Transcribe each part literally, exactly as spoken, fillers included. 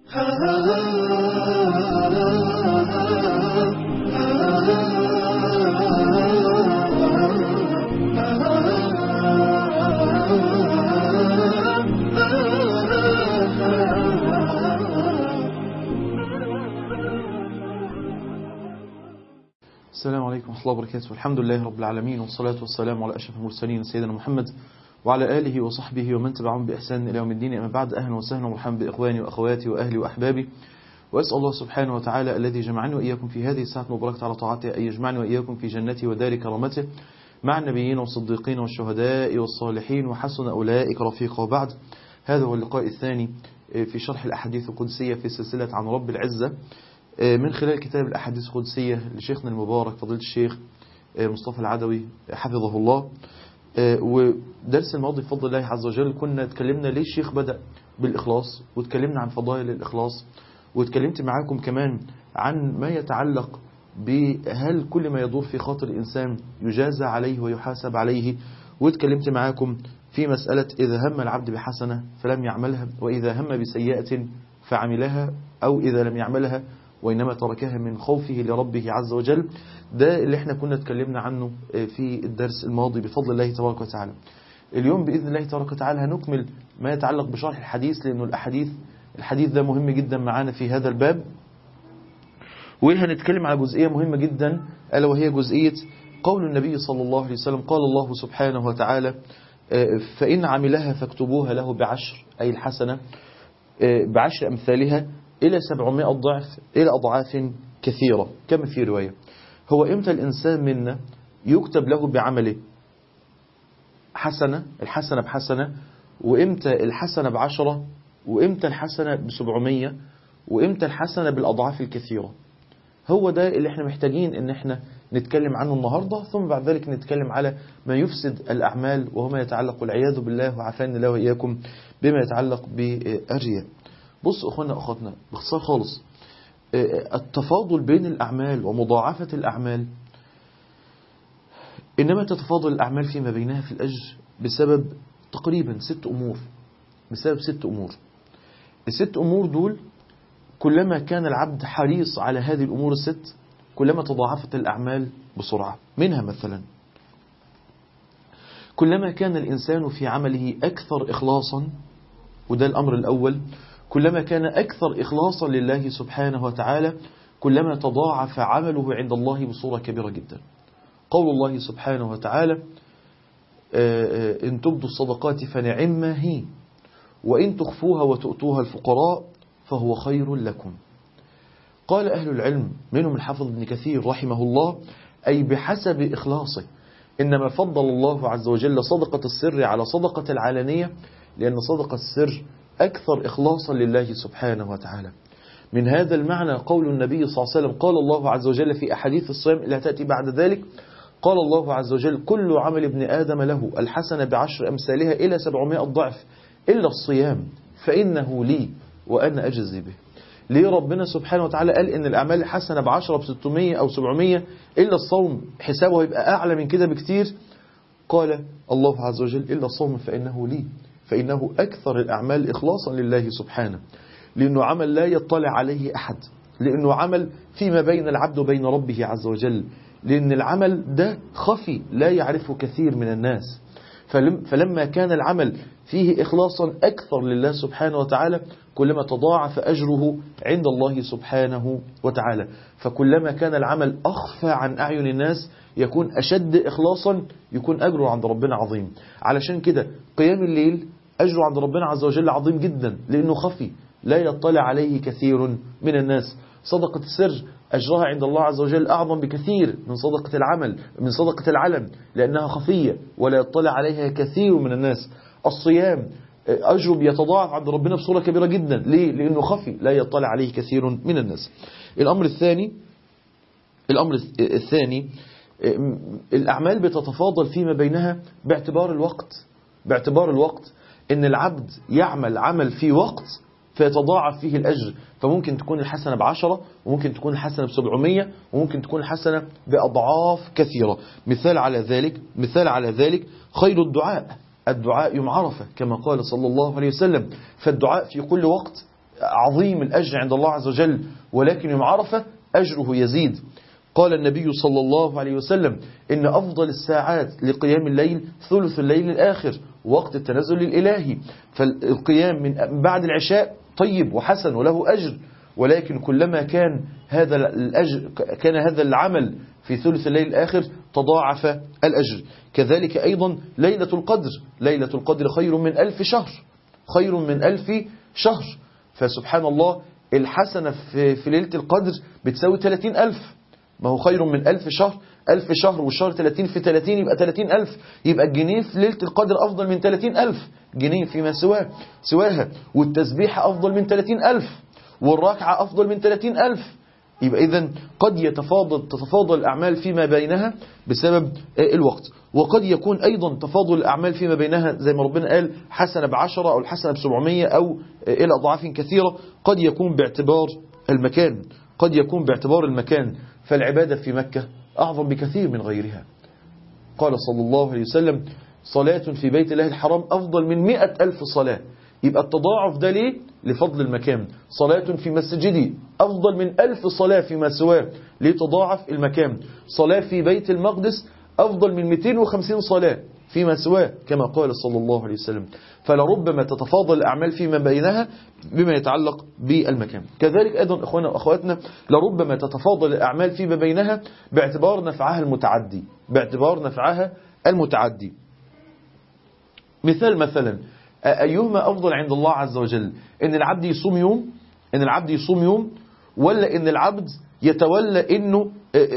السلام عليكم ورحمة الله وبركاته. الحمد لله رب العالمين، والصلاة والسلام على أشرف المرسلين سيدنا محمد وعلى آله وصحبه ومن تبعهم بإحسان إلى يوم الدين. أما بعد، أهلا وسهلا ومرحبا بإخواني وأخواتي وأهلي وأحبابي، وأسأل الله سبحانه وتعالى الذي جمعني وإياكم في هذه الساعة المباركة على طاعته أن يجمعني وإياكم في جنته ودار كرامته مع النبيين والصديقين والشهداء والصالحين وحسن أولئك رفيقا. وبعد، هذا هو اللقاء الثاني في شرح الأحاديث القدسية في سلسلة عن رب العزة من خلال كتاب الأحاديث القدسية لشيخنا المبارك فضيلة الشيخ مصطفى العدوي حفظه الله. ودرس الماضي بفضل الله عز وجل كنا اتكلمنا ليه الشيخ بدأ بالإخلاص، واتكلمنا عن فضائل الإخلاص، واتكلمت معاكم كمان عن ما يتعلق بهل كل ما يدور في خاطر الإنسان يجازى عليه ويحاسب عليه، واتكلمت معاكم في مسألة إذا هم العبد بحسنة فلم يعملها، وإذا هم بسيئة فعملها، أو إذا لم يعملها وإنما تركها من خوفه لربه عز وجل. ده اللي احنا كنا اتكلمنا عنه في الدرس الماضي بفضل الله تبارك وتعالى. اليوم بإذن الله تبارك وتعالى هنكمل ما يتعلق بشرح الحديث، لأنه الأحاديث الحديث ده مهم جدا معانا في هذا الباب، وهنتكلم على جزئية مهمة جدا، ألا وهي جزئية قول النبي صلى الله عليه وسلم: قال الله سبحانه وتعالى: فإن عملها فاكتبوها له بعشر، أي الحسنة بعشر أمثالها إلى سبعمائة ضعف، إلى أضعاف كثيرة. كما في رواية: هو إمتى الإنسان منا يكتب له بعمله حسنة، الحسنة بحسنة، وإمتى الحسنة بعشرة، وإمتى الحسنة بسبعمية، وإمتى الحسنة بالأضعاف الكثيرة. هو ده اللي احنا محتاجين ان احنا نتكلم عنه النهاردة، ثم بعد ذلك نتكلم على ما يفسد الأعمال وهو ما يتعلق والعياذ بالله وعافانا الله وإياكم بما يتعلق بالرياء. بصوا أخوانا أخواتنا، باختصار خالص، التفاضل بين الأعمال ومضاعفة الأعمال إنما تتفاضل الأعمال فيما بينها في الأجر بسبب تقريبا ست أمور، بسبب ست أمور. الست أمور دول كلما كان العبد حريص على هذه الأمور الست كلما تضاعفت الأعمال بسرعة. منها مثلا كلما كان الإنسان في عمله أكثر إخلاصا، وده الأمر الأول، كلما كان أكثر إخلاصا لله سبحانه وتعالى كلما تضاعف عمله عند الله بصورة كبيرة جدا. قول الله سبحانه وتعالى: إن تبدوا الصدقات فنعما هي، وإن تخفوها وتؤتوها الفقراء فهو خير لكم. قال أهل العلم منهم الحافظ ابن كثير رحمه الله: أي بحسب إخلاصه. إنما فضل الله عز وجل صدقة السر على صدقة العلانية، لأن صدقة السر أكثر إخلاصا لله سبحانه وتعالى. من هذا المعنى قول النبي صلى الله عليه وسلم: قال الله عز وجل في أحاديث الصيام التي تأتي بعد ذلك، قال الله عز وجل: كل عمل ابن آدم له الحسنة بعشر أمثالها إلى سبعمائة ضعف إلا الصيام فإنه لي وأنا أجزي به. ليه ربنا سبحانه وتعالى قال إن الأعمال الحسنة بعشرة بستمية أو سبعمية إلا الصوم حسابه يبقى أعلى من كده بكتير؟ قال الله عز وجل: إلا الصوم فإنه لي، فإنه أكثر الأعمال إخلاصا لله سبحانه، لأنه عمل لا يطلع عليه أحد، لأنه عمل فيما بين العبد وبين ربه عز وجل، لأن العمل ده خفي لا يعرفه كثير من الناس. فلما كان العمل فيه إخلاصا أكثر لله سبحانه وتعالى كلما تضاعف أجره عند الله سبحانه وتعالى. فكلما كان العمل أخفى عن أعين الناس يكون أشد إخلاصا، يكون أجره عند ربنا عظيم. علشان كده قيام الليل أجره عند ربنا عز وجل عظيم جدا، لأنه خفي لا يطلع عليه كثير من الناس. صدقة السر أجرها عند الله عز وجل أعظم بكثير من صدقة العمل من صدقة العلن، لأنها خفية ولا يطلع عليها كثير من الناس. الصيام أجره بيتضاعف عند ربنا بصورة كبيرة جدا. ليه؟ لأنه خفي لا يطلع عليه كثير من الناس. الأمر الثاني الأمر الثاني الأعمال بتتفاضل فيما بينها باعتبار الوقت باعتبار الوقت إن العبد يعمل عمل في وقت فيتضاعف فيه الأجر، فممكن تكون الحسنة بعشرة، وممكن تكون الحسنة بسبعمية، وممكن تكون الحسنة بأضعاف كثيرة. مثال على ذلك مثال على ذلك خير الدعاء الدعاء يوم عرفة، كما قال صلى الله عليه وسلم: فالدعاء في كل وقت عظيم الأجر عند الله عز وجل، ولكن يوم عرفة أجره يزيد. قال النبي صلى الله عليه وسلم إن أفضل الساعات لقيام الليل ثلث الليل الآخر وقت التنزل الإلهي. فالقيام من بعد العشاء طيب وحسن وله أجر، ولكن كلما كان هذا الأجر كان هذا العمل في ثلث الليل الآخر تضاعف الأجر. كذلك أيضا ليلة القدر، ليلة القدر خير من ألف شهر، خير من ألف شهر. فسبحان الله الحسنة في, في ليلة القدر بتساوي ثلاثين ألف، ما هو خير من ألف شهر، ألف شهر والشهر ثلاثين في ثلاثين يبقى ثلاثين ألف، يبقى الجنيه في ليلة القدر أفضل من ثلاثين ألف جنيه فيما سواه سواها، والتسبيح أفضل من ثلاثين ألف، والركعة أفضل من ثلاثين ألف. يبقى إذن قد يتفاضل تتفاضل الأعمال فيما بينها بسبب الوقت، وقد يكون أيضا تفاضل الأعمال فيما بينها زي ما ربنا قال حسنة بعشرة أو الحسنة بسبعمية أو إلى أضعاف كثيرة، قد يكون باعتبار المكان، قد يكون باعتبار المكان. فالعبادة في مكة أعظم بكثير من غيرها. قال صلى الله عليه وسلم صلاة في بيت الله الحرام أفضل من مئة ألف صلاة. يبقى التضاعف ده ليه؟ لفضل المكان. صلاة في مسجدي أفضل من ألف صلاة فيما سواه، لتضاعف المكان. صلاة في بيت المقدس أفضل من مئتين وخمسين صلاة فيما سواه كما قال صلى الله عليه وسلم. فلربما تتفاضل الأعمال فيما بينها بما يتعلق بالمكان. كذلك أيضا إخوانا وأخواتنا لربما تتفاضل الأعمال فيما بينها باعتبار نفعها المتعدي، باعتبار نفعها المتعدي. مثال مثلا أيهما أفضل عند الله عز وجل، إن العبد يصوم يوم إن العبد يصوم يوم ولا إن العبد يتولى إنه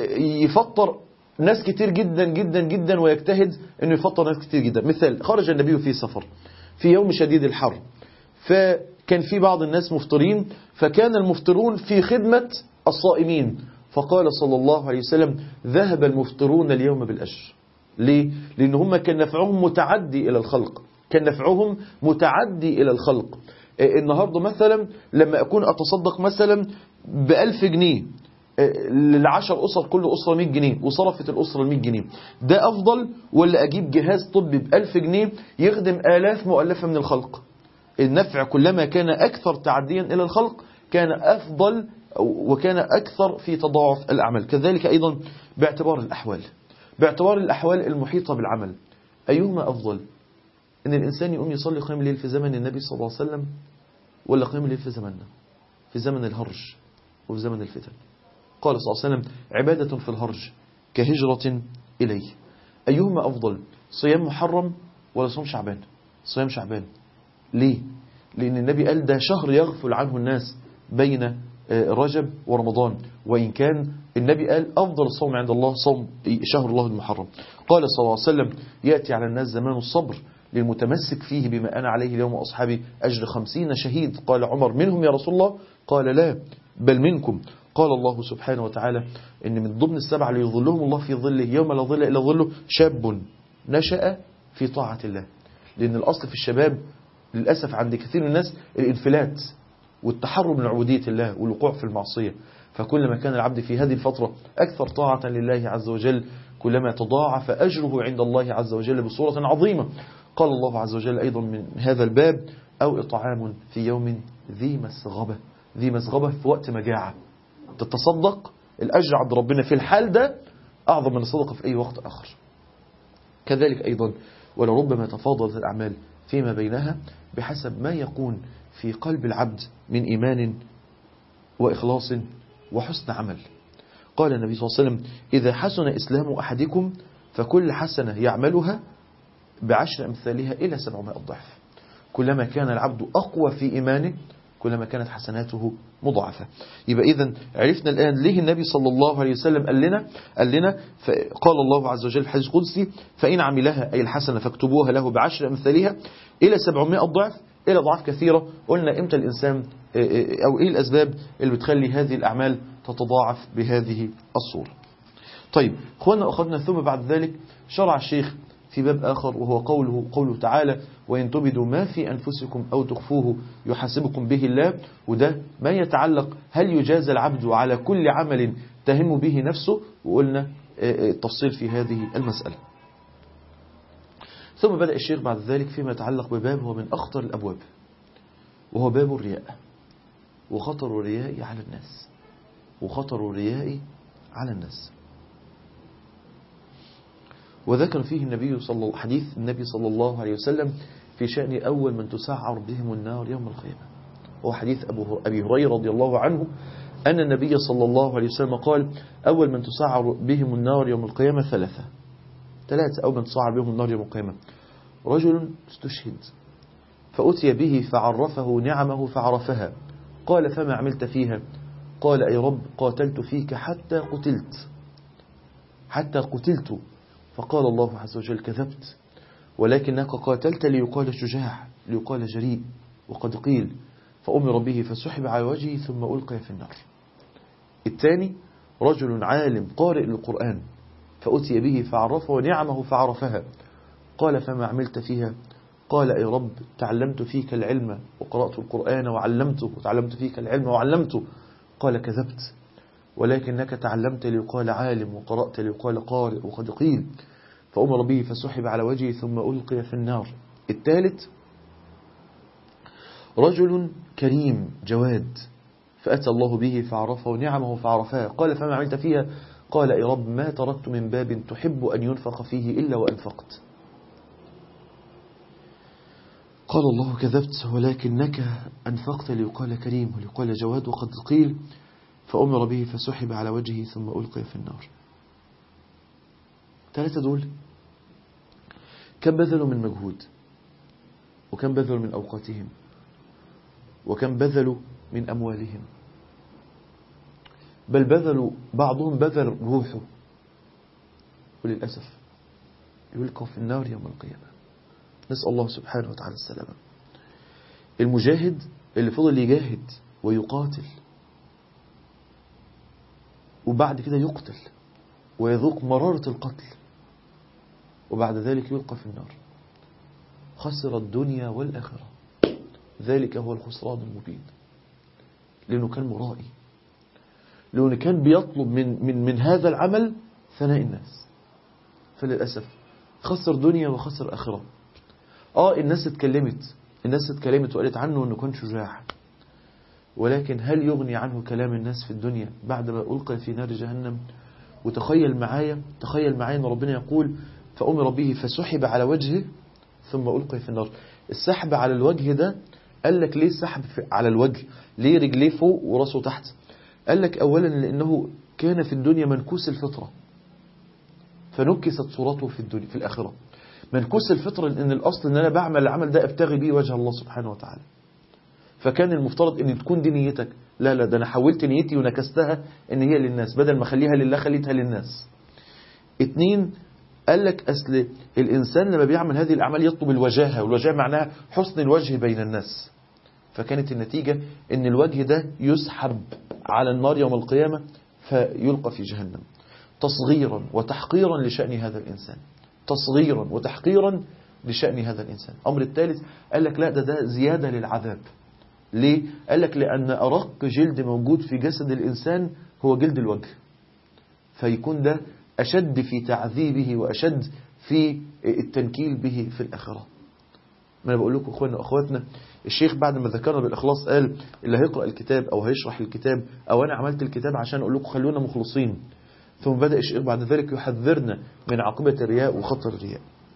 يفطر ناس كتير جدا جدا جدا ويجتهد إنه يفطر ناس كتير جدا. مثال خرج النبي في سفر في يوم شديد الحر، فكان في بعض الناس مفطرين، فكان المفطرون في خدمة الصائمين، فقال صلى الله عليه وسلم ذهب المفطرون اليوم بالأجر. ليه؟ لأن هم كان نفعهم متعدي إلى الخلق، كان نفعهم متعدي إلى الخلق. النهاردة مثلا لما أكون أتصدق مثلا بألف جنيه للعشر أسر، كل أسرة مئة جنيه وصرفت الأسرة المئة جنيه، ده أفضل ولا أجيب جهاز طبي بألف جنيه يخدم آلاف مؤلفة من الخلق؟ النفع كلما كان أكثر تعديا إلى الخلق كان أفضل وكان أكثر في تضاعف الأعمال. كذلك أيضا باعتبار الأحوال، باعتبار الأحوال المحيطة بالعمل، أيهما أفضل؟ إن الإنسان يقوم يصلي قيام الليل في زمن النبي صلى الله عليه وسلم ولا قيام الليل في زمننا، في زمن الهرج وفي زمن الفتن؟ قال صلى الله عليه وسلم عبادة في الهرج كهجرة إليه. أيهما أفضل، صيام محرم ولا صوم شعبان؟ صيام شعبان. ليه؟ لأن النبي قال ده شهر يغفل عنه الناس بين رجب ورمضان، وإن كان النبي قال أفضل الصوم عند الله صوم شهر الله المحرم. قال صلى الله عليه وسلم يأتي على الناس زمان الصبر للمتمسك فيه بما أنا عليه اليوم وأصحابي أجر خمسين شهيد. قال عمر منهم يا رسول الله؟ قال لا بل منكم. قال الله سبحانه وتعالى إن من ضمن السبعة اللي يظلهم الله في ظله يوم لا ظل إلا ظله شاب نشأ في طاعة الله. لأن الأصل في الشباب للأسف عند كثير من الناس الانفلات والتحرم من عبودية الله والوقوع في المعصية. فكلما كان العبد في هذه الفترة أكثر طاعة لله عز وجل كلما تضاعف أجره عند الله عز وجل بصورة عظيمة. قال الله عز وجل أيضا من هذا الباب أو إطعام في يوم ذي مسغبة، ذي مسغبة في وقت مجاعة تتصدق، الأجر عند ربنا في الحال ده أعظم من الصدقة في أي وقت آخر. كذلك أيضا ولربما تفاضلت الأعمال فيما بينها بحسب ما يكون في قلب العبد من إيمان وإخلاص وحسن عمل. قال النبي صلى الله عليه وسلم إذا حسن إسلام أحدكم فكل حسنة يعملها بعشر أمثالها إلى سبعمائة ضعف. كلما كان العبد أقوى في إيمانه كلما كانت حسناته مضاعفة. يبقى إذن عرفنا الآن ليه النبي صلى الله عليه وسلم قال لنا قال لنا قال الله عز وجل في الحديث القدسي فإن عملها أي الحسنة فاكتبوها له بعشر أمثالها إلى سبعمائة ضعف، إلى ضعف كثيرة. قلنا إمتى الإنسان أو إيه الأسباب اللي بتخلي هذه الأعمال تتضاعف بهذه الصورة. طيب أخوانا أخذنا ثم بعد ذلك شرع الشيخ في باب آخر وهو قوله قوله تعالى وإن تبدوا ما في أنفسكم أو تخفوه يحاسبكم به الله. وده ما يتعلق هل يجازى العبد على كل عمل تهم به نفسه، وقلنا التفصيل في هذه المسألة. ثم بدأ الشيخ بعد ذلك فيما يتعلق بباب هو من أخطر الأبواب وهو باب الرياء. وخطر الرياء على الناس وخطر الرياء على الناس. وذكر فيه النبي صلى حديث النبي صلى الله عليه وسلم في شأن أول من تسعر بهم النار يوم القيامة. هو حديث أبو أبي هريرة رضي الله عنه أن النبي صلى الله عليه وسلم قال أول من تسعر بهم النار يوم القيامة ثلاثة ثلاثة أول من تسعر بهم النار يوم القيامة: رجل استشهد فأتي به فعرفه نعمه فعرفها، قال فما عملت فيها؟ قال أي رب قاتلت فيك حتى قتلت حتى قتلت. فقال الله عز وجل كذبت، ولكنك قاتلت ليقال شجاع ليقال جريء، وقد قيل. فأمر به فسحب على وجهه ثم ألقي في النار. الثاني: رجل عالم قارئ للقرآن فأتي به فعرفه نعمه فعرفها، قال فما عملت فيها؟ قال أي رب تعلمت فيك العلم وقرأت القرآن وعلمته وتعلمت فيك العلم وعلمته. قال كذبت، ولكنك تعلمت ليقال عالم وقرأت ليقال قارئ، وقد قيل. فأمر به فسحب على وجهه ثم ألقي في النار. الثالث: رجل كريم جواد فأتى الله به فعرفه نعمه فعرفها، قال فما عملت فيها؟ قال أي رب ما تركت من باب تحب أن ينفق فيه إلا وأنفقت. قال الله كذبت، ولكنك أنفقت ليقال كريم وليقال جواد، وقد قيل. فأمر به فسحب على وجهه ثم ألقي في النار. ثلاثة دول كم بذلوا من مجهود، وكم بذلوا من أوقاتهم، وكم بذلوا من أموالهم، بل بذلوا بعضهم بذل روحه، وللأسف يلقوا في النار يوم القيامة. نسأل الله سبحانه وتعالى السلامة. المجاهد اللي فضل يجاهد ويقاتل وبعد كده يقتل ويذوق مرارة القتل وبعد ذلك يلقى في النار، خسر الدنيا والآخرة. ذلك هو الخسران المبين، لأنه كان مرائي، لأنه كان بيطلب من, من, من هذا العمل ثناء الناس، فللأسف خسر دنيا وخسر آخرة. آه الناس اتكلمت الناس اتكلمت وقالت عنه أنه كان شجاع، ولكن هل يغني عنه كلام الناس في الدنيا بعد ما ألقى في نار جهنم؟ وتخيل معايا تخيل معايا أن ربنا يقول فأمر به فسحب على وجهه ثم ألقي في النار. السحب على الوجه ده قال لك ليه السحب على الوجه؟ ليه رجليه فوق وراسه تحت؟ قال لك أولا لأنه كان في الدنيا منكوس الفطرة فنكست صورته في الدنيا في الآخرة. منكوس الفطرة لأن الأصل أن أنا بعمل العمل ده أبتغي به وجه الله سبحانه وتعالى، فكان المفترض أن تكون دي نيتك. لا لا ده أنا حولت نيتي ونكستها أن هي للناس، بدل ما خليها لله خليتها للناس. اتنين قال لك أصل الإنسان لما بيعمل هذه الأعمال يطلب الوجاهة، والوجاهة معناها حسن الوجه بين الناس، فكانت النتيجة أن الوجه ده يسحب على النار يوم القيامة فيلقى في جهنم، تصغيرا وتحقيرا لشأن هذا الإنسان، تصغيرا وتحقيرا لشأن هذا الإنسان. أمر الثالث قال لك لا ده ده زيادة للعذاب. ليه؟ قال لك لأن أرق جلد موجود في جسد الإنسان هو جلد الوجه، فيكون ده أشد في تعذيبه وأشد في التنكيل به في الآخرة. ما أنا بقول لكم أخواننا وأخواتنا، الشيخ بعد ما ذكرنا بالإخلاص قال اللي هيقرأ الكتاب أو هيشرح الكتاب أو أنا عملت الكتاب عشان أقول لكم خلونا مخلصين، ثم بدأ الشيخ بعد ذلك يحذرنا من عاقبة الرياء وخطر الرياء،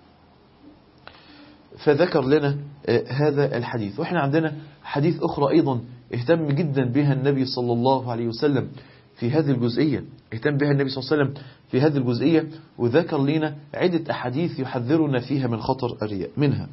فذكر لنا هذا الحديث. وإحنا عندنا حديث أخرى أيضا اهتم جدا بها النبي صلى الله عليه وسلم في هذه الجزئية اهتم بها النبي صلى الله عليه وسلم في هذه الجزئية وذكر لنا عدة أحاديث يحذرنا فيها من خطر الرياء. منها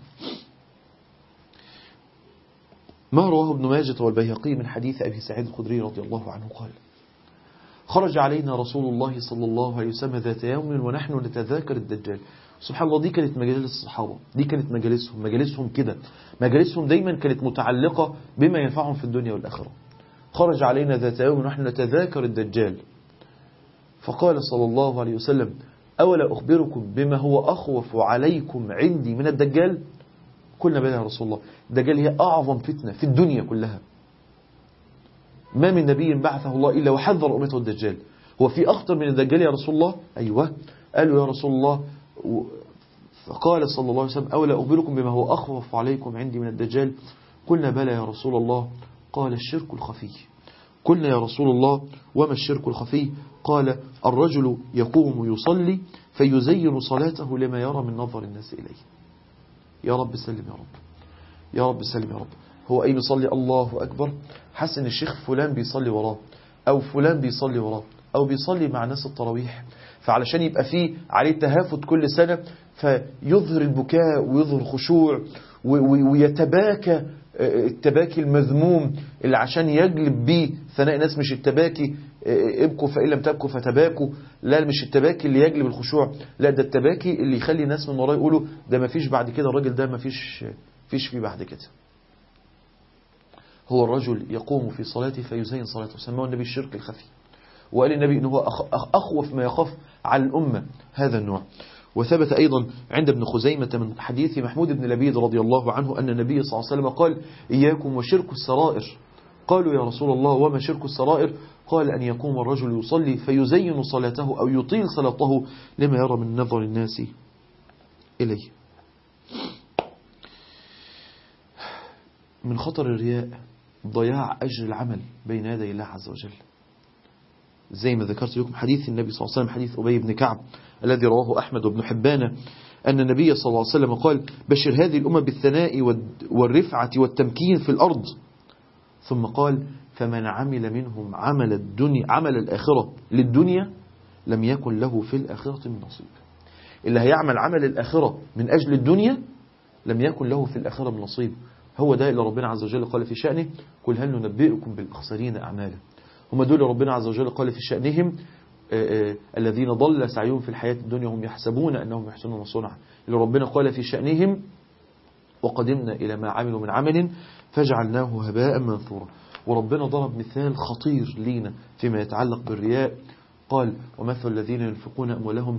ما رواه ابن ماجه والبيهقي من حديث أبي سعيد الخدري رضي الله عنه قال خرج علينا رسول الله صلى الله عليه وسلم ذات يوم ونحن نتذاكر الدجال. سبحان الله، دي كانت مجالس الصحابة، دي كانت مجالسهم مجالسهم كده مجالسهم دايما كانت متعلقة بما ينفعهم في الدنيا والآخرة. خرج علينا ذات يوم ونحن نتذاكر الدجال فقال صلى الله عليه وسلم أولا أخبركم بما هو أخوف عليكم عندي من الدجال؟ قلنا بلى يا رسول الله، الدجال هي أعظم فتنة في الدنيا كلها، ما من نبي بعثه الله إلا وحذر أمته الدجال، هو في أخطر من الدجال يا رسول الله؟ أيوة. قالوا يا رسول الله، فقال صلى الله عليه وسلم أولا أخبركم بما هو أخوف عليكم عندي من الدجال؟ قلنا بلى يا رسول الله. قال الشرك الخفي. قلنا يا رسول الله وما الشرك الخفي؟ قال الرجل يقوم يصلي فيزين صلاته لما يرى من نظر الناس إليه. يا رب سلم يا رب، يا رب سلم يا رب. هو أي يصلي الله أكبر، حس ان الشيخ فلان بيصلي وراه، أو فلان بيصلي وراه، أو بيصلي مع ناس التراويح، فعلشان يبقى فيه عليه تهافت كل سنة فيظهر البكاء ويظهر الخشوع ويتباكى التباكي المذموم اللي عشان يجلب بيه ثناء الناس. مش التباكي ابكوا فإن لم تبكوا فتباكوا، لا مش التباكي اللي يجلب الخشوع، لا ده التباكي اللي يخلي الناس من وراه يقولوا ده ما فيش بعد كده، الراجل ده ما فيش فيش فيه بعد كده. هو الرجل يقوم في صلاته فيزين صلاته، سماه النبي الشرك الخفي، وقال النبي إنه هو أخوف ما يخاف على الأمة هذا النوع. وثبت أيضا عند ابن خزيمة من حديث محمود بن لبيد رضي الله عنه أن النبي صلى الله عليه وسلم قال إياكم وشرك السرائر. قالوا يا رسول الله وما شرك السرائر؟ قال أن يقوم الرجل يصلي فيزين صلاته أو يطيل صلاته لما يرى من نظر الناس إليه. من خطر الرياء ضياع أجر العمل بين يدي الله عز وجل، زي ما ذكرت لكم حديث النبي صلى الله عليه وسلم، حديث أبي بن كعب الذي رواه أحمد وابن حبان، أن النبي صلى الله عليه وسلم قال بشر هذه الأمة بالثناء والرفعة والتمكين في الأرض، ثم قال فمن عمل منهم عمل الدنيا عمل الآخرة للدنيا لم يكن له في الآخرة من نصيب. اللي هيعمل عمل الآخرة من أجل الدنيا لم يكن له في الآخرة من نصيب. هو ده اللي ربنا عز وجل قال في شأنه قل هل ننبئكم بالأخسرين أعمالا. هم دول ربنا عز وجل قال في شأنهم آآ آآ الذين ضل سعيهم في الحياة الدنيا هم يحسبون أنهم يحسنون صنعا. اللي ربنا قال في شأنهم وقدمنا إلى ما عملوا من عمل فجعلناه هباء منثورا. وربنا ضرب مثال خطير لينا فيما يتعلق بالرياء، قال ومثل الذين ينفقون أموالهم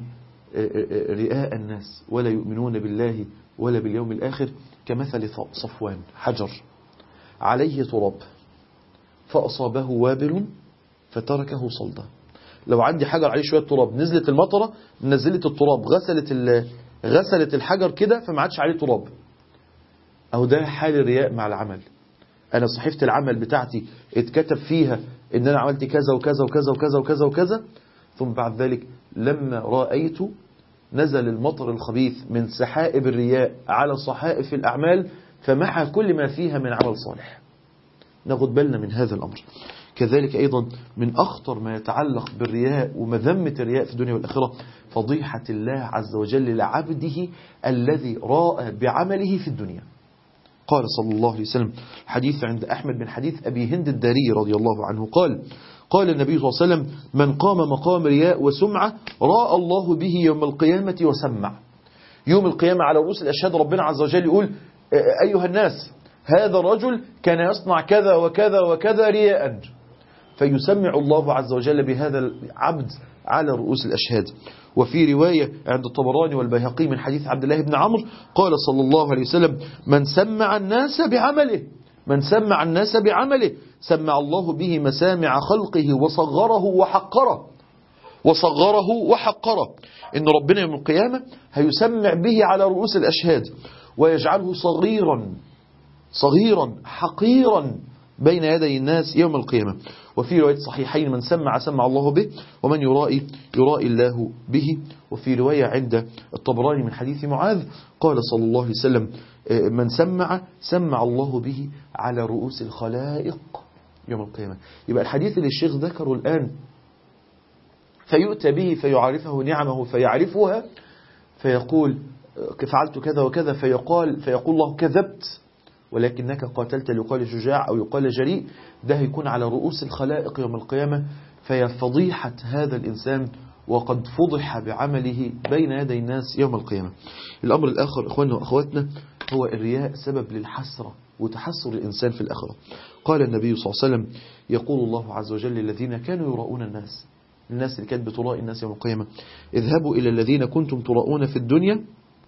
رئاء الناس ولا يؤمنون بالله ولا باليوم الآخر كمثل صفوان حجر عليه تراب فأصابه وابل فتركه صلدا. لو عندي حجر عليه شوية تراب، نزلت المطرة نزلت التراب غسلت غسلت الحجر كده فما عادش عليه تراب. أو ده حال الرياء مع العمل. أنا صحيفة العمل بتاعتي اتكتب فيها إن أنا عملت كذا وكذا وكذا وكذا وكذا وكذا، ثم بعد ذلك لما رأيت نزل المطر الخبيث من سحائب الرياء على صحائف الأعمال فمحى كل ما فيها من عمل صالح. ناخد بالنا من هذا الأمر. كذلك أيضا من أخطر ما يتعلق بالرياء ومذمة الرياء في الدنيا والآخرة فضيحة الله عز وجل لعبده الذي راء بعمله في الدنيا. قال صلى الله عليه وسلم حديث عند أحمد من حديث أبي هند الداري رضي الله عنه قال قال النبي صلى الله عليه وسلم من قام مقام رياء وسمعة راء الله به يوم القيامة وسمع. يوم القيامة على رؤوس الأشهاد ربنا عز وجل يقول أيها الناس هذا الرجل كان يصنع كذا وكذا وكذا رياء، فيسمع الله عز وجل بهذا العبد على رؤوس الأشهاد. وفي رواية عند الطبراني والبيهقي من حديث عبد الله بن عمرو قال صلى الله عليه وسلم من سمع الناس بعمله من سمع الناس بعمله سمع الله به مسامع خلقه وصغره وحقره وصغره وحقره. إن ربنا يوم القيامة هيسمع به على رؤوس الأشهاد ويجعله صغيرا صغيرا حقيرا بين يدي الناس يوم القيامة. وفي رواية صحيحين من سمع سمع الله به ومن يرائي يرائي الله به. وفي رواية عند الطبراني من حديث معاذ قال صلى الله عليه وسلم من سمع سمع الله به على رؤوس الخلائق يوم القيامة. يبقى الحديث اللي الشيخ ذكره الآن فيؤتى به فيعرفه نعمه فيعرفها فيقول فعلت كذا وكذا فيقال فيقول الله كذبت ولكنك قاتلت ليقال شجاع أو يقال جريء. ده هيكون على رؤوس الخلائق يوم القيامة فهي فضيحة هذا الإنسان وقد فضح بعمله بين يدي الناس يوم القيامة. الأمر الآخر إخواننا وأخواتنا هو الرياء سبب للحسرة وتحسر الإنسان في الآخرة. قال النبي صلى الله عليه وسلم يقول الله عز وجل الذين كانوا يراؤون الناس الناس اللي كانت بتراء الناس يوم القيامة اذهبوا إلى الذين كنتم تراؤون في الدنيا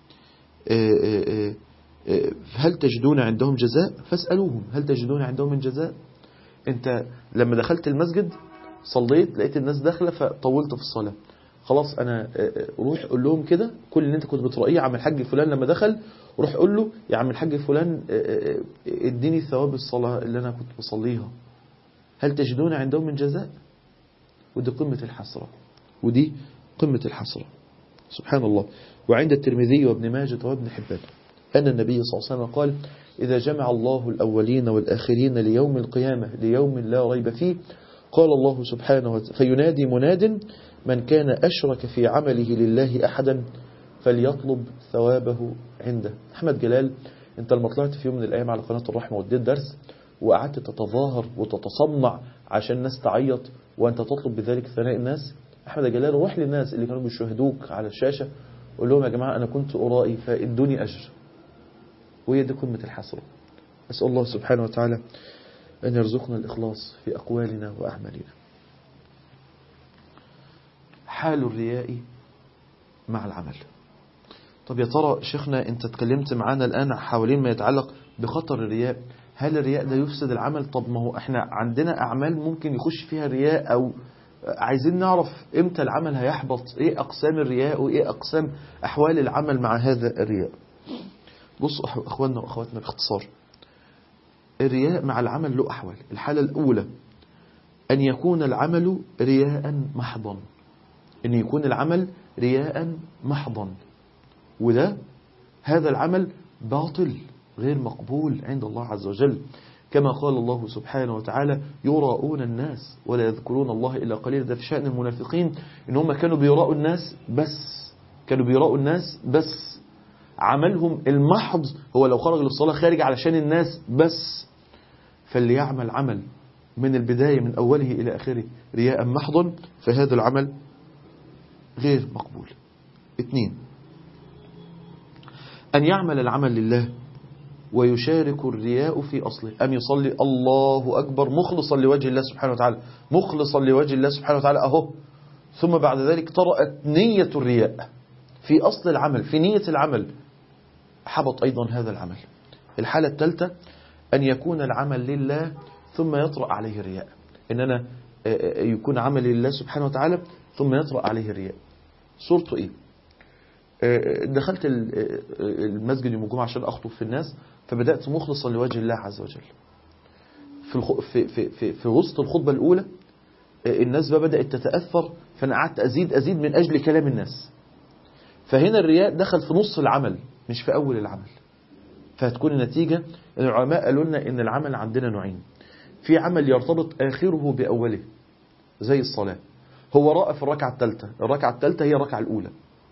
هل تجدون عندهم جزاء فاسألوهم هل تجدون عندهم من جزاء. انت لما دخلت المسجد صليت لقيت الناس داخله فطولت في الصلاة، خلاص انا روح قول لهم كده كل اللي انت كنت بترأيه عم الحاج فلان لما دخل وروح قول له يا عم الحاج فلان اديني ثواب الصلاة اللي أنا كنت بصليها، هل تجدون عندهم من جزاء؟ ودي قمة الحسرة، ودي قمة الحسرة سبحان الله. وعند الترمذي وابن ماجه وابن حبان أن النبي صلى الله عليه وسلم قال إذا جمع الله الأولين والآخرين ليوم القيامة ليوم لا ريب فيه قال الله سبحانه وتعالى فينادي مناد من كان أشرك في عمله لله أحدا فليطلب ثوابه عنده. أحمد جلال، أنت لما طلعت في يوم من الأيام على قناة الرحمة واديت درس وقعدت تتظاهر وتتصنع عشان الناس تعيط وأنت تطلب بذلك ثناء الناس، أحمد جلال روح للناس اللي كانوا بيشاهدوك على الشاشة قول لهم يا جماعة أنا كنت أرائي فادوني أجر. وهي دي قمة الحسرة. أسأل الله سبحانه وتعالى أن يرزقنا الإخلاص في أقوالنا وأعمالنا. حال الرياء مع العمل. طب يا ترى شيخنا أنت اتكلمت معانا الآن حوالين ما يتعلق بخطر الرياء، هل الرياء ده يفسد العمل؟ طب ما هو احنا عندنا أعمال ممكن يخش فيها الرياء، أو عايزين نعرف امتى العمل هيحبط، ايه أقسام الرياء وايه أقسام أحوال العمل مع هذا الرياء. بصوا أخواننا وأخواتنا باختصار، الرياء مع العمل له أحوال. الحالة الأولى أن يكون العمل رياء محضا، أن يكون العمل رياء محضا، وده هذا العمل باطل غير مقبول عند الله عز وجل، كما قال الله سبحانه وتعالى يراؤون الناس ولا يذكرون الله إلا قليلا. ده في شأن المنافقين إن هم كانوا بيراؤوا الناس بس، كانوا بيراؤوا الناس بس، عملهم المحض هو لو خرج للصلاة خارج علشان الناس بس. فاللي يعمل عمل من البداية من أوله إلى آخره رياء محض فهذا العمل غير مقبول. اثنين، أن يعمل العمل لله ويشارك الرياء في أصله، أن يصلي الله أكبر مخلصا لوجه الله سبحانه وتعالى، مخلصا لوجه الله سبحانه وتعالى أهو، ثم بعد ذلك طرأت نية الرياء في أصل العمل، في نية العمل، حبط أيضا هذا العمل. الحالة الثالثة أن يكون العمل لله ثم يطرأ عليه الرياء، إن أنا يكون عمل لله سبحانه وتعالى ثم يطرأ عليه الرياء. صورته إيه؟ دخلت المسجد يوم الجمعة عشان أخطب في الناس، فبدأت مخلصا لوجه الله عز وجل. في الخ... في في في, في وسط الخطبة الأولى الناس بقى بدأت تتأثر، فأنا قعدت أزيد أزيد من أجل كلام الناس. فهنا الرياء دخل في نص العمل مش في أول العمل. فهتكون النتيجة أن العلماء قالوا لنا إن العمل عندنا نوعين، في عمل يرتبط آخره بأوله زي الصلاة، هو رأى في الركعة الثالثة، الركعة الثالثة هي الركعة الأولى،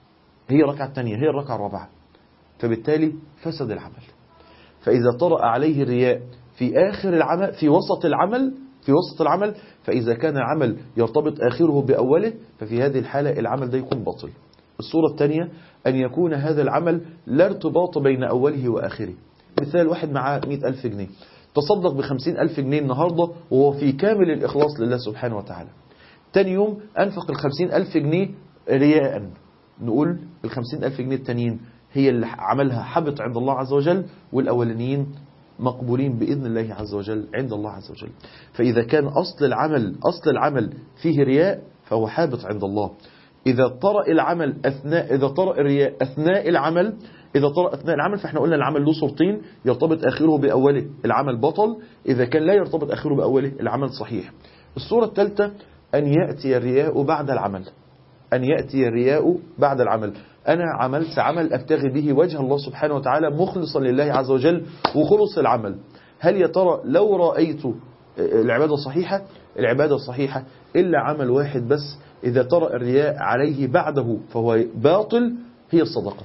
هي الركعة الثانية هي الركعة الرابعة، فبالتالي فسد العمل. فإذا طرأ عليه الرياء في آخر العمل، في وسط العمل، في وسط العمل، فإذا كان العمل يرتبط آخره بأوله ففي هذه الحالة العمل ده يكون باطل. الصورة الثانية أن يكون هذا العمل لا ارتباط بين أوله وآخره. مثال، واحد معاه مئة ألف جنيه تصدق بخمسين ألف جنيه النهاردة وهو في كامل الإخلاص لله سبحانه وتعالى، تاني يوم أنفق الخمسين ألف جنيه رياء، نقول الخمسين ألف جنيه التانيين هي اللي عملها حبط عند الله عز وجل، والأولانيين مقبولين بإذن الله عز وجل عند الله عز وجل. فإذا كان أصل العمل أصل العمل فيه رياء فهو حابط عند الله. إذا طرأ العمل أثناء إذا طرأ الرياء أثناء العمل إذا طرأ أثناء العمل فإحنا قلنا العمل له صورتين، يرتبط آخره بأوله العمل بطل، إذا كان لا يرتبط آخره بأوله العمل صحيح. الصورة الثالثة أن يأتي الرياء بعد العمل، أن يأتي الرياء بعد العمل. أنا عملت عمل أبتغي به وجه الله سبحانه وتعالى مخلصا لله عز وجل وخلص العمل، هل يا ترى لو رأيت العبادة صحيحة؟ العبادة صحيحة إلا عمل واحد بس إذا طرأ الرياء عليه بعده فهو باطل، هي الصدقة،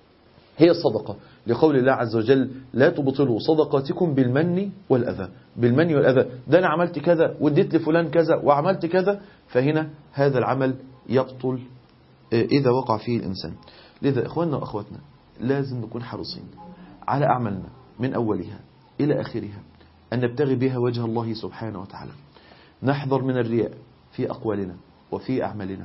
هي الصدقة، لقول الله عز وجل لا تبطلوا صدقاتكم بالمن والأذى، بالمن والأذى، ده أنا عملت كذا واديت لفلان كذا وعملت كذا، فهنا هذا العمل يبطل إذا وقع فيه الإنسان. لذا إخواننا وأخواتنا لازم نكون حريصين على أعمالنا من أولها إلى آخرها أن نبتغي بها وجه الله سبحانه وتعالى، نحذر من الرياء في أقوالنا وفي أعمالنا.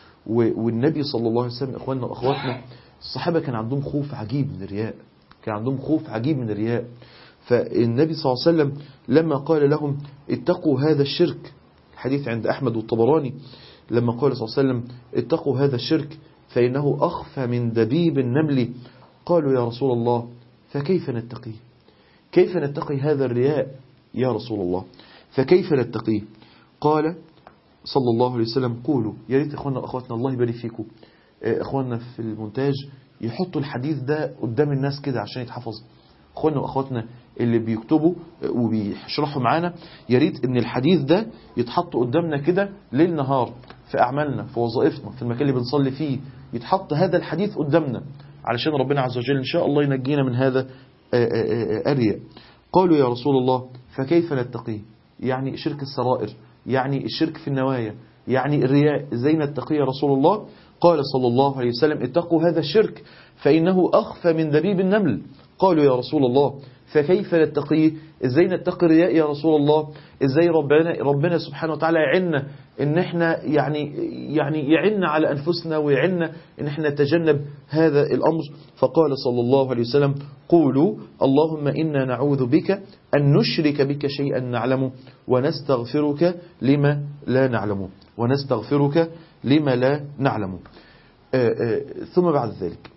والنبي صلى الله عليه وسلم إخواننا وأخواتنا الصحابة كان عندهم خوف عجيب من الرياء، كان عندهم خوف عجيب من الرياء. فالنبي صلى الله عليه وسلم لما قال لهم اتقوا هذا الشرك، الحديث عند أحمد والطبراني، لما قال صلى الله عليه وسلم اتقوا هذا الشرك فإنه أخفى من دبيب النمل، قالوا يا رسول الله فكيف نتقيه؟ كيف نتقي هذا الرياء يا رسول الله؟ فكيف نتقيه؟ قال صلى الله عليه وسلم قولوا. يا ريت إخواننا وأخواتنا الله يبارك فيكم، إخواننا في المونتاج يحطوا الحديث ده قدام الناس كده عشان يتحفظ. إخواننا وأخواتنا اللي بيكتبوا وبيشرحوا معانا، يا ريت إن الحديث ده يتحط قدامنا كده ليل نهار في أعمالنا، في وظائفنا، في المكان اللي بنصلي فيه، يتحط هذا الحديث قدامنا علشان ربنا عز وجل إن شاء الله ينجينا من هذا الرياء. قالوا يا رسول الله فكيف نتقيه؟ يعني شرك السرائر، يعني الشرك في النوايا، يعني الرياء، ازاي نتقيه يا رسول الله؟ قال صلى الله عليه وسلم اتقوا هذا الشرك فإنه أخفى من دبيب النمل. قالوا يا رسول الله فكيف نتقيه؟ ازاي نتقي الرياء يا رسول الله؟ ازاي ربنا ربنا سبحانه وتعالى يعنا ان احنا يعني يعني يعنا على انفسنا ويعنا ان احنا نتجنب هذا الامر؟ فقال صلى الله عليه وسلم قولوا اللهم إنا نعوذ بك أن نشرك بك شيئا نعلمه ونستغفرك لما لا نعلمه ونستغفرك لما لا نعلمه. آآ آآ ثم بعد ذلك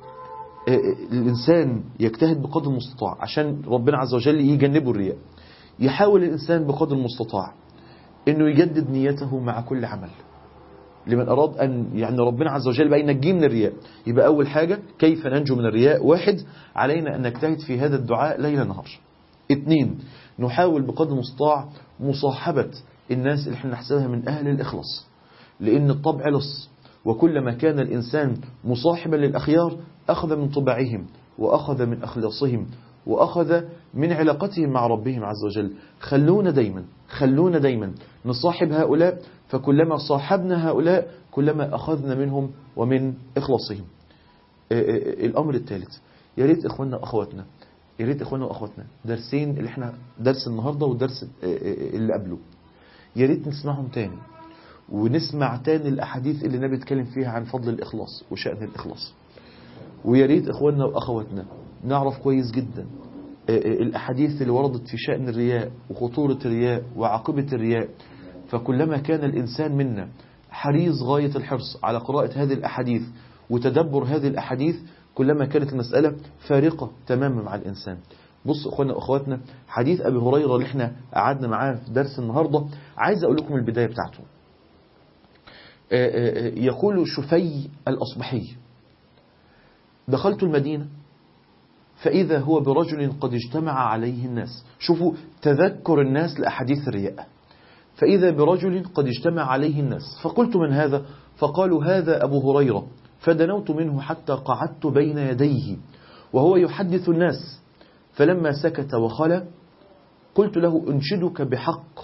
الإنسان يجتهد بقدر المستطاع عشان ربنا عز وجل يجنبه الرياء. يحاول الإنسان بقدر المستطاع أنه يجدد نيته مع كل عمل لمن أراد أن يعني ربنا عز وجل بقى ينجيه من الرياء. يبقى أول حاجة كيف ننجو من الرياء؟ واحد، علينا أن نجتهد في هذا الدعاء ليل نهار. اثنين، نحاول بقدر المستطاع مصاحبة الناس اللي احنا نحسبها من أهل الإخلاص، لأن الطبع لص، وكلما كان الإنسان مصاحبا للأخيار أخذ من طبعهم وأخذ من أخلاصهم وأخذ من علاقتهم مع ربهم عز وجل. خلونا دايما خلونا دايما نصاحب هؤلاء، فكلما صاحبنا هؤلاء كلما أخذنا منهم ومن إخلاصهم. الأمر الثالث، يا ريت إخواننا وأخواتنا يا ريت إخواننا وأخواتنا درسين اللي احنا درس النهاردة والدرس اللي قبله يا ريت نسمعهم تاني، ونسمع تاني الأحاديث اللي النبي اتكلم فيها عن فضل الإخلاص وشأن الإخلاص. ويا ريت إخواننا وأخواتنا نعرف كويس جدا الأحاديث اللي وردت في شأن الرياء وخطورة الرياء وعاقبة الرياء. فكلما كان الإنسان منا حريص غاية الحرص على قراءة هذه الأحاديث وتدبر هذه الأحاديث، كلما كانت المسألة فارقة تماما مع الإنسان. بص إخواننا وأخواتنا، حديث أبي هريرة اللي احنا قعدنا معاه في درس النهاردة، عايز أقول لكم البداية بتاعته. يقول شفي الأصبحي دخلت المدينة فإذا هو برجل قد اجتمع عليه الناس. شوفوا تذكر الناس لأحاديث الرياء. فإذا برجل قد اجتمع عليه الناس فقلت من هذا؟ فقالوا هذا أبو هريرة. فدنوت منه حتى قعدت بين يديه وهو يحدث الناس، فلما سكت وخلى قلت له أنشدك بحق،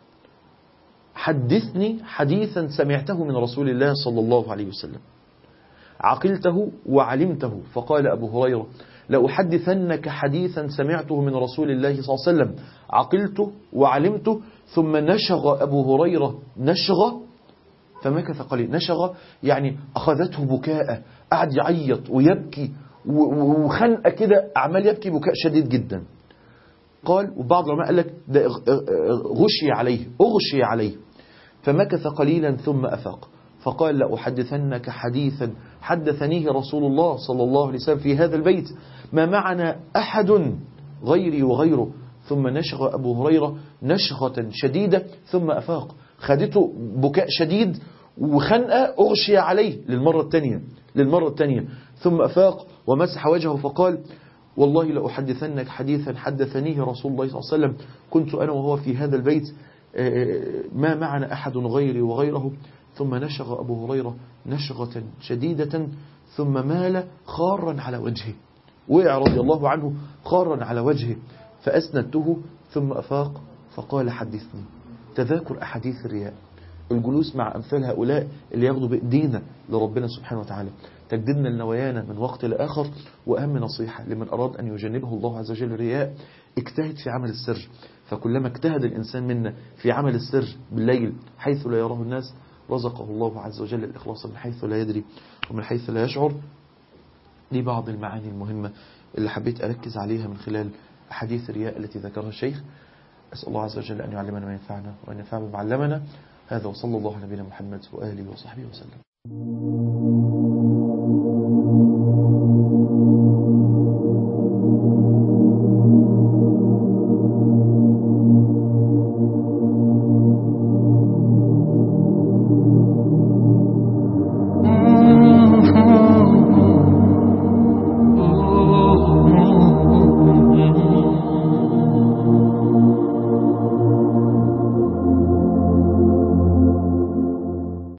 حدثني حديثا سمعته من رسول الله صلى الله عليه وسلم عقلته وعلمته. فقال أبو هريرة لأحدثنك حديثا سمعته من رسول الله صلى الله عليه وسلم عقلته وعلمته. ثم نشغ أبو هريرة نشغ فمكث قليل. نشغ يعني أخذته بكاء، قعد يعيط ويبكي وخنقة كده، أعمال يبكي بكاء شديد جدا. قال وبعض العلماء قال لك ده غشي عليه أغشي عليه. فمكث قليلا ثم أفاق فقال لأحدثنك حديثا حدثنيه رسول الله صلى الله عليه وسلم في هذا البيت ما معنا أحد غيري وغيره. ثم نشغ أبو هريرة نشغة شديدة ثم أفاق، خدته بكاء شديد وخنقة أغشي عليه للمرة الثانية للمرة الثانية ثم أفاق ومسح وجهه فقال والله لأحدثنك حديثا حدثنيه رسول الله صلى الله عليه وسلم كنت أنا وهو في هذا البيت ما معنا أحد غيري وغيره. ثم نشغ أبو هريرة نشغة شديدة ثم مال خارا على وجهه، وقع رضي الله عنه خارا على وجهه. فأسندته ثم أفاق فقال حدثني. تذاكر أحاديث الرياء، الجلوس مع أمثال هؤلاء اللي ياخدوا بإيدينا لربنا سبحانه وتعالى، تجديدنا لنوايانا من وقت لآخر. وأهم نصيحة لمن أراد أن يجنبه الله عز وجل الرياء، اجتهد في عمل السر. فكلما اجتهد الإنسان منا في عمل السر بالليل حيث لا يراه الناس رزقه الله عز وجل الإخلاص من حيث لا يدري ومن حيث لا يشعر. دي بعض المعاني المهمة اللي حبيت أركز عليها من خلال أحاديث الرياء التي ذكرها الشيخ. أسأل الله عز وجل أن يعلمنا ما ينفعنا وأن ينفعنا بما علمنا. هذا وصلى الله على نبينا محمد وآله وصحبه وسلم.